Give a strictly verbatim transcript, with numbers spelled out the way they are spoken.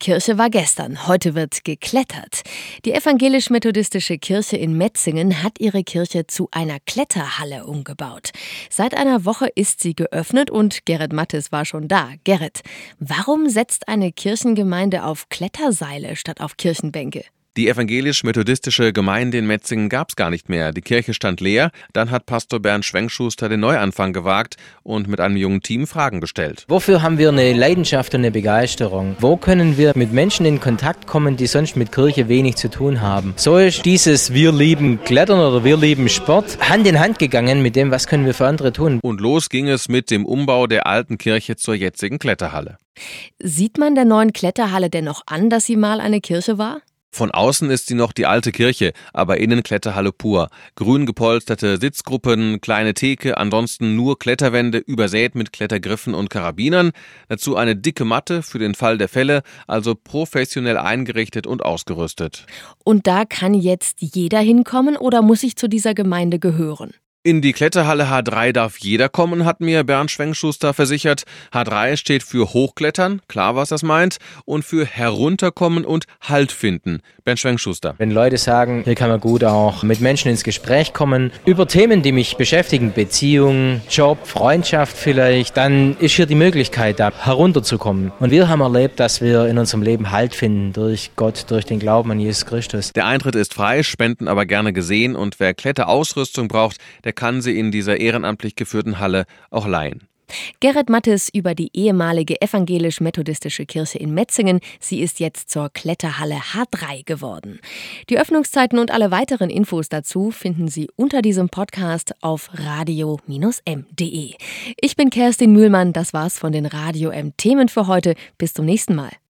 Kirche war gestern, heute wird geklettert. Die evangelisch-methodistische Kirche in Metzingen hat ihre Kirche zu einer Kletterhalle umgebaut. Seit einer Woche ist sie geöffnet und Gerrit Mattes war schon da. Gerrit, warum setzt eine Kirchengemeinde auf Kletterseile statt auf Kirchenbänke? Die evangelisch-methodistische Gemeinde in Metzingen gab es gar nicht mehr. Die Kirche stand leer. Dann hat Pastor Bernd Schwenkschuster den Neuanfang gewagt und mit einem jungen Team Fragen gestellt. Wofür haben wir eine Leidenschaft und eine Begeisterung? Wo können wir mit Menschen in Kontakt kommen, die sonst mit Kirche wenig zu tun haben? So ist dieses Wir lieben Klettern oder Wir lieben Sport Hand in Hand gegangen mit dem, was können wir für andere tun. Und los ging es mit dem Umbau der alten Kirche zur jetzigen Kletterhalle. Sieht man der neuen Kletterhalle denn noch an, dass sie mal eine Kirche war? Von außen ist sie noch die alte Kirche, aber innen Kletterhalle pur. Grün gepolsterte Sitzgruppen, kleine Theke, ansonsten nur Kletterwände, übersät mit Klettergriffen und Karabinern. Dazu eine dicke Matte für den Fall der Fälle, also professionell eingerichtet und ausgerüstet. Und da kann jetzt jeder hinkommen oder muss ich zu dieser Gemeinde gehören? In die Kletterhalle H drei darf jeder kommen, hat mir Bernd Schwenkschuster versichert. H drei steht für Hochklettern, klar, was das meint, und für Herunterkommen und Halt finden. Bernd Schwenkschuster. Wenn Leute sagen, hier kann man gut auch mit Menschen ins Gespräch kommen, über Themen, die mich beschäftigen, Beziehung, Job, Freundschaft vielleicht, dann ist hier die Möglichkeit da, herunterzukommen. Und wir haben erlebt, dass wir in unserem Leben Halt finden durch Gott, durch den Glauben an Jesus Christus. Der Eintritt ist frei, Spenden aber gerne gesehen und wer Kletterausrüstung braucht, der kann sie in dieser ehrenamtlich geführten Halle auch leihen. Gerrit Mattes über die ehemalige evangelisch-methodistische Kirche in Metzingen. Sie ist jetzt zur Kletterhalle H drei geworden. Die Öffnungszeiten und alle weiteren Infos dazu finden Sie unter diesem Podcast auf radio M punkt de. Ich bin Kerstin Mühlmann, das war's von den Radio M Themen für heute. Bis zum nächsten Mal.